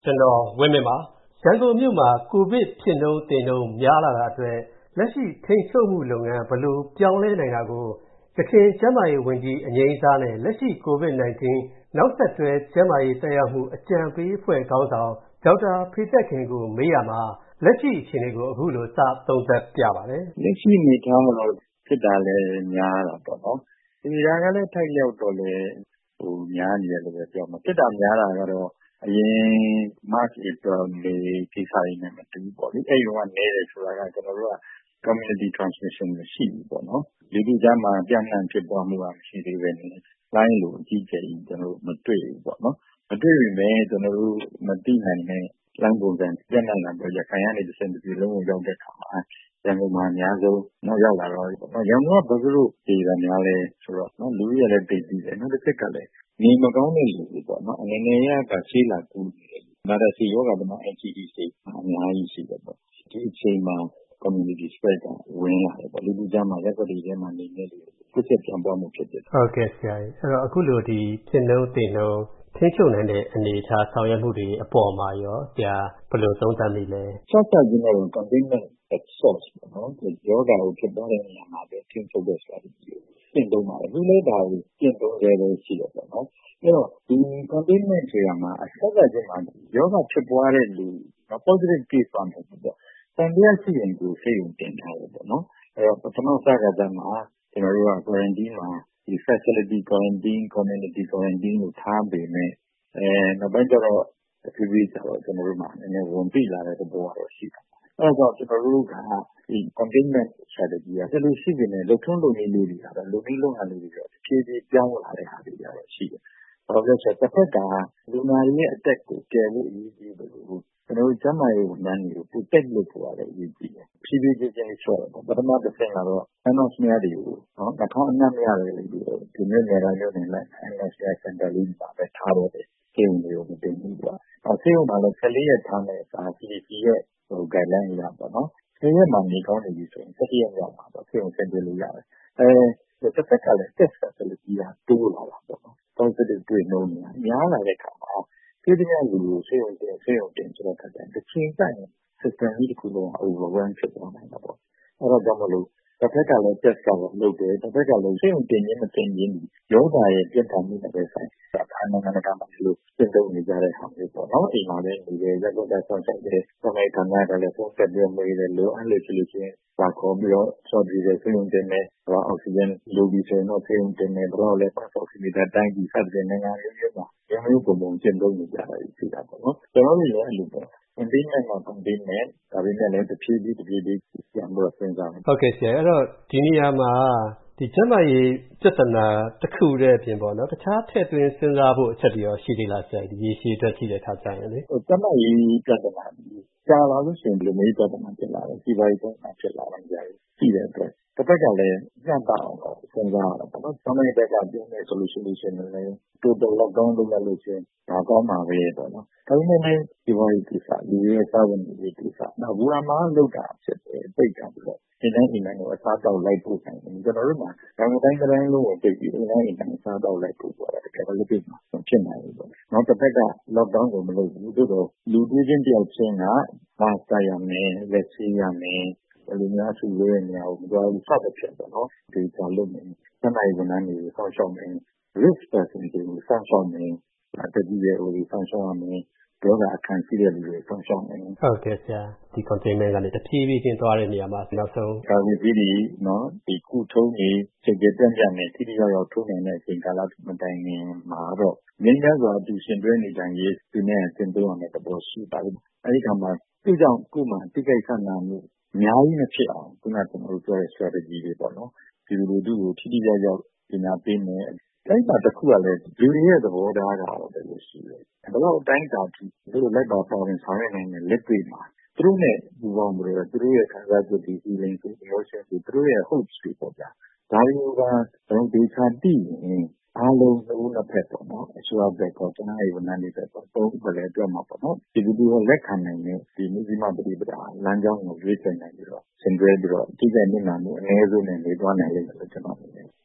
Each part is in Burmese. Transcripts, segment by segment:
ကျွန်တော်ဝင်းမြင့်ပါရန်ကုန်မြို့မှာကိုဗစ်ဖြစ်နှုန်းတင်နှုန်းများလာတာအတွက်လက်ရှိထိန်းချုပ်မှုလုပ်ငန်းဘယ်လိုပြောင်းလဲနိုင်တာကိုကချင်ကျန်းမာရေးဝန်ကြီးအငြိမ်းစားနဲ့လက်ရှိ COVID-19 နောက်ဆက်တွဲကျန်းမာရေးသက်ရောက်မှုအကြံပေးအဖွဲ့ခေါင်းဆောင်ဒေါက်တာဖေသက်ခင်ကိုမေးရမှာလက်ရှိအခြေအနေကိုအခုလိုစသုံးသပ်ပြပါတယ်လက်ရှိအနေအထားကတော့ဖြစ်တာလည်းများတာပေါ့နော်ဒီဒါကလည်းထိုက်လျောက်တော့လည်းများနေတယ်လို့ပဲပြောမှာဖြစ်တာများတာကတော့အရင် March April May ကိစ္စတွေနဲ့မတူဘူးပေါ့လေအဲ့ဒီတော့ကနေတယ်ဆိုတာကကျွန်တော်တို့က community transmission မရှိဘူးပေါ့နော်လူထုကြားမှာပြန့်နှံ့ဖြစ်ပွားမှုကမရှိသေးပဲနဲ့လိုင်းလိုအကြီးကျယ်ကြီးကျွန်တော်တို့မတွေ့ဘူးပေါ့နော်မတွေ့ပေမဲ့ကျွန်တော်တို့မသိနိုင်တဲ့လမ်းပုံစံပြန့်နှံ့လာတော့ရခိုင်ကနေတစ်ဆင့်တစ်ပြေလုံးကိုရောက်တဲ့အခါမှာရန်ကုန်မှာအများဆုံးနောက်ရောက်လာတော့ရန်ကုန်ကဘာလို့ဒီကများလဲဆိုတော့နော်လူရလည်းတိတ်ပြီးတယ်နောက်တစ်ခါကလည်းနေမကောင်းတဲ့လူတွေပေါ့နော်အနေနဲ့ရကဆေးလာကူးနေတယ်ဒါတစီယောဂဗနာ NCDC အများကြီးရှိတယ်ပေါ့ဒီအချိန်မှာ community spread ကဝင်လာတယ်ပေါ့လူထုကြားမှာရက်ွက်တွေထဲမှာနေနေလို့ကုသပြန်ပွားမှုဖြစ်တယ်ဟုတ်ကဲ့ဆရာကြီးအဲ့တော့အခုလိုဒီဖြစ်နှုန်းတင်နှုန်းထိချုပ်နိုင်တဲ့အနေအထားဆောင်ရွက်မှုတွေအပေါ်မှာရောဆရာဘယ်လိုသုံးသပ်မိလဲစသဖြင့်တော့ containment at source ပေါ့နော်ဒီယောဂကိုဖြစ်သွားတဲ့နေရာမှာပဲထိချုပ်တဲ့ strategy ကိုရှင်းသုံးပါတယ်ဒီလေးဒါကိုရှင်းသုံးရဲလို့ရှိတယ်ပေါ့နော်အဲ့တော့ဒီ containment ဆိုတာမှာအဆက်အချင်းမှာယောဂဖြစ်ပွားတဲ့လူ positive case ပါမယ်ပေါ့တန်တရားရှိရင်ကိုစိတ်ဝင်တင်ထားတယ်ပေါ့နော်အဲ့တော့ပထမစကားမှာကျွန်တော်တို့က quarantine မှာဒီ facility quarantine community quarantine ကိုထားပေမဲ့နောက်ပိုင်းကျတော့ဒီဗီဇာတော့ကျွန်တော်တို့မှာနည်းနည်းဝန်ပြလာတဲ့သဘောတော့ရှိတယ်အဲ့တော့ကျွန်တော်တို့ကဒီ containment strategy ကဆက်လို့ရှိနေတယ်လုံထုံးလုံနည်းလေးတွေကတော့လုံနည်းလုံဟန်လေးတွေတော့ဖြည်းဖြည်းပြောင်းလာတဲ့ဟာတွေတော့ရှိတယ်ဘာလို့လဲဆိုတော့တစ်ဖက်ကလူနာတွေရဲ့အသက်ကိုကယ်ဖို့အရေးကြီးတယ်လို့ကျွန်တော်တို့ကျန်းမာရေးဝန်ထမ်းတွေကို protect လုပ်ဖို့ရတယ်အရေးကြီးတယ်ဖြည်းဖြည်းချင်းချင်းဆော့တော့ပထမတစ်ဆင့်ကတော့ announcement တွေကိုနော်နှာခေါင်းအနှံ့မရတယ်လို့ဒီနေ့နေရာမျိုးနေလိုက် announcement center လေးပါပဲထားတော့တယ်ကျေဝင်တွေကိုမတင်ဘူးကွာဆေးရုံမှာလည်း14ရက်ထားမယ်စာ CDC ရဲ့guideline အရပေါ့နော်10ရက်မှာနေကောင်းနေပြီဆိုရင်17ရက်ရောက်မှာတော့ဆေးရုံဆင်းပေးလို့ရတယ်တစ်ဖက်ကလည်း test facility ကတိုးလာတာပေါ့နော် positive တွေ့နှုန်းများလာတဲ့အခါမှာဒီတည်းကလူကိုဆေးရုံတင်ဆိုတော့တစ်ချိန်တိုင်း system ကြီးတစ်ခုလုံး overwhelm ဖြစ်သွားနိုင်တာပေါ့အဲ့တော့ကြောင့်မလို့တစ်ဖက်ကလည်း test ကတော့လုပ်တယ်တစ်ဖက်ကလည်းဆေးရုံတင်ခြင်းမတင်ခြင်းယောဂရဲ့ပြဿနာမျိုးနဲ့ပဲဆိုင်နိုင်ငံတကာမှာလို့ပြင်ထုတ်နေကြတဲ့ဟာမျိုးပေါ့နော်အိမ်မှာလည်းနေတယ်ရက်ကွက်တဲ့ဆောင်းဆိုင်တယ်ဆမိုင်းဌာနကလည်းဖုန်းဆက်ပြီးမေးတယ်လို့အဲ့လိုဖြစ်လို့ချင်းပါခေါ်ပြီးတော့ဆော့ပြီးတယ်ဆေးရုံတင်တယ်အောက်ဆီဂျင်လိုပြီးဆိုရင်တော့ဆေးရုံတင်တယ်တော့လည်းပတ်အောက်ဆီဂျင်တိုင်းပြီးဆက်တဲ့နိုင်ငံမျိုးမှာမျိုးပုံကျင့်သုံးနေကြတာရှိတာပေါ့နော်ကျွန်တော်တို့လည်းအဲ့လိုပေါ့containment မှာ containment ဒါပေမဲ့လည်းတစ်ဖြည်းဖြည်းပြန်လို့စဉ်းစားမယ်ဟုတ်ကဲ့ဆရာအဲ့တော့ဒီနေရာမှာဒီကျန်းမာရေးပြဿနာတစ်ခုတည်းအပြင်ပေါ့နော်တခြားထည့်သွင်းစဉ်းစားဖို့အချက်တွေရောရှိသေးလားဆရာဒီရေရှည်အတွက်ကြည့်တဲ့အခါကျရင်လေကျန်းမာရေးပြဿနာကြာလာလို့ရှိရင်ဒီလိုမျိုးပြဿနာဖြစ်လာတယ်စီးပွားရေးပြဿနာဖြစ်လာတယ်ကြာရှိတဲ့အတွက်တစ်ဖက်ကလည်းညှပ်တာအောင်တော့စဉ်းစားရတာပေါ့နော်။ဆောင်းတဲ့ဘက်ကပြောနေဆိုလို့ရှိရင်လည်း total lockdown လုပ်လိုက်လို့ရှိရင်ဒါကောင်းမှာပဲပေါ့နော်။ဒါပေမဲ့လည်းစီးပွားရေးကိစ္စလူတွေရဲ့စားဝင်ရေးကိစ္စနောက်ဘူရာမှာလောက်တာဖြစ်တယ်ပိတ်တာပြီးတော့ဒီတိုင်းကိုအစားတောက်လိုက်ပို့ဆိုင်တယ်ကျွန်တော်တို့မှာဒါမှတိုင်းလုံးကိုပိတ်ပြီးဒီတိုင်းအစားတောက်လိုက်ပို့သွားတယ်တကယ်လို့ပိတ်မှာဖြစ်နိုင်ဘူးပေါ့။နောက်တစ်ဖက်က lockdown ကိုမလုပ်ဘူးသို့တော့လူတွေချင်းတယောက်ချင်းကမာစတာရမယ်လက်ဆေးရမယ်လူများစုလို့ရနေအောင်မသွားဘူးစသဖြင့်ပေါ့နော်ဒီကြောင့်လုပ်နေကျန်းမာရေးဝန်ထမ်းတွေကိုစောင့်ရှောက်မယ် risk person တွေကိုစောင့်ရှောက်မယ်တတိယဟိုစောင့်ရှောက်ရမယ်ဒေါသအခန့်ရှိတဲ့လူတွေစောင့်ရှောက်မယ်ဟုတ်ကဲ့ဆရာဒီ containment ကနေတဖြည်းဖြည်းချင်းသွားတဲ့နေရာမှာနောက်ဆုံးကာဗီဒီနော်ဒီကုထုံးကြီးစိတ်ကြပြန့်ပြန့်နဲ့တိတိကျကျထုံးနိုင်တဲ့အချိန်ကာလမတိုင်ခင်မှာတော့ငင်းကြစွာသူရှင်တွဲနေကြရေးဒီနေ့သင်ပေးရမယ့်သဘောရှိပါတယ်အဲဒီကမှာသူ့ကြောင့်ကိုယ်မှာတိကျဆန္ဒမှုအများကြီးမဖြစ်အောင်ခုနကကျွန်တော်တို့ပြောတဲ့ strategy တွေပေါ့နော်ဒီလိုလူတို့ကိုထိထိရောက်ရောက်ပညာပေးမယ်အဲ့မှာတစ်ခုကလည်းလူတွေရဲ့သဘောထားကတော့တကယ်ရှိတယ်ဘယ်တော့အတိုင်းတာထိသူတို့လိုက်ပါပေါ်ရင်ဆောင်ရနိုင်တဲ့လက်တွေ့မှာသူတို့နဲ့ပူးပေါင်းပြီးတော့သူတို့ရဲ့ခံစားချက်တွေ feeling တွေ emotion တွေသူတို့ရဲ့ hopes တွေပေါ့ဗျာဒါတွေကကျွန်တော်ဒေတာတည်ရင်အားလုံးနှစ်ဖက်ပေါ့နော်အစိုးရဘက်ကကျွန်တော်ရဲ့ဝန်ထမ်းတွေဘက်ပေါ့သုံးဖက်လည်းအတွက်မှာပေါ့နော်ဒီလိုမျိုးလက်ခံနိုင်တဲ့ဒီမြစ်မပရိပဒါလမ်းကြောင်းကိုရွေးချယ်နိုင်ပြီးတော့ဆင်တွဲပြီးတော့အကြည့်တဲ့မျက်နှာမျိုးအနည်းဆုံးနဲ့နေသွားနိုင်လိမ့်မယ်လို့ကျွန်တော်ထ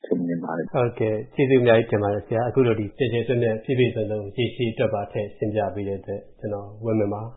ထင်မြင်ပါတယ်ဟုတ်ကဲ့ကျေးဇူးအများကြီးတင်ပါတယ်ဆရာအခုလိုဒီကျေကျေပြည့်ပြည့်ပြည့်ပြည့်စုံစုံရည်ရှိတွက်ပါထည့်ရှင်းပြပေးတဲ့အတွက်ကျွန်တော်ဝမ်းမြောက်ပါ